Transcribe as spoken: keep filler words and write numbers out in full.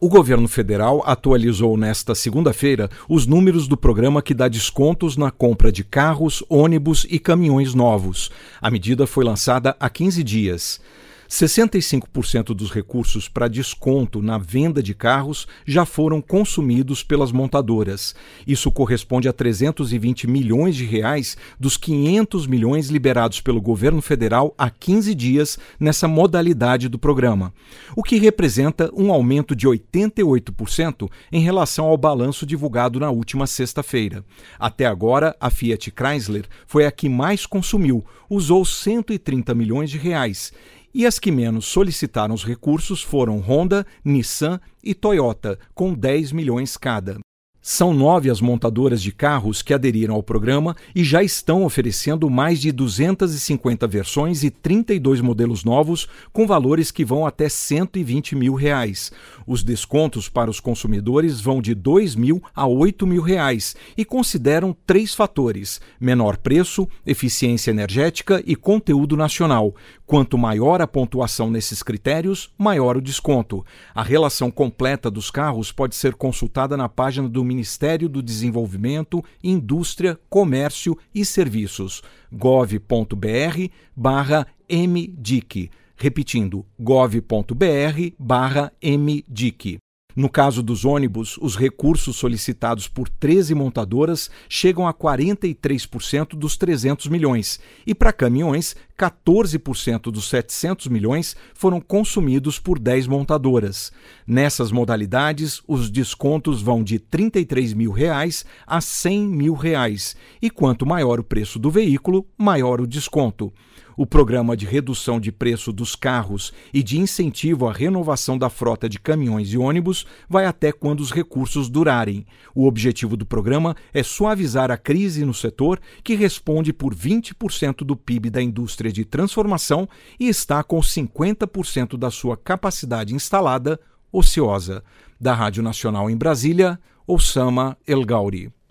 O governo federal atualizou nesta segunda-feira os números do programa que dá descontos na compra de carros, ônibus e caminhões novos. A medida foi lançada há quinze dias. sessenta e cinco por cento dos recursos para desconto na venda de carros já foram consumidos pelas montadoras. Isso corresponde a trezentos e vinte milhões de reais dos quinhentos milhões liberados pelo governo federal há quinze dias nessa modalidade do programa, o que representa um aumento de oitenta e oito por cento em relação ao balanço divulgado na última sexta-feira. Até agora, a Fiat Chrysler foi a que mais consumiu, usou cento e trinta milhões de reais. E as que menos solicitaram os recursos foram Honda, Nissan e Toyota, com dez milhões cada. São nove as montadoras de carros que aderiram ao programa e já estão oferecendo mais de duzentas e cinquenta versões e trinta e dois modelos novos com valores que vão até cento e vinte mil reais. Os descontos para os consumidores vão de dois mil a oito mil reais e consideram três fatores: menor preço, eficiência energética e conteúdo nacional. Quanto maior a pontuação nesses critérios, maior o desconto. A relação completa dos carros pode ser consultada na página do Ministério do Desenvolvimento, Indústria, Comércio e Serviços, gov ponto br barra mdic. Repetindo, gov ponto br barra mdic. No caso dos ônibus, os recursos solicitados por treze montadoras chegam a quarenta e três por cento dos trezentos milhões e para caminhões, quatorze por cento dos setecentos milhões foram consumidos por dez montadoras. Nessas modalidades, os descontos vão de trinta e três mil reais a cem mil reais e quanto maior o preço do veículo, maior o desconto. O programa de redução de preço dos carros e de incentivo à renovação da frota de caminhões e ônibus vai até quando os recursos durarem. O objetivo do programa é suavizar a crise no setor, que responde por vinte por cento do P I B da indústria de transformação e está com cinquenta por cento da sua capacidade instalada ociosa. Da Rádio Nacional em Brasília, Oussama El Gauri.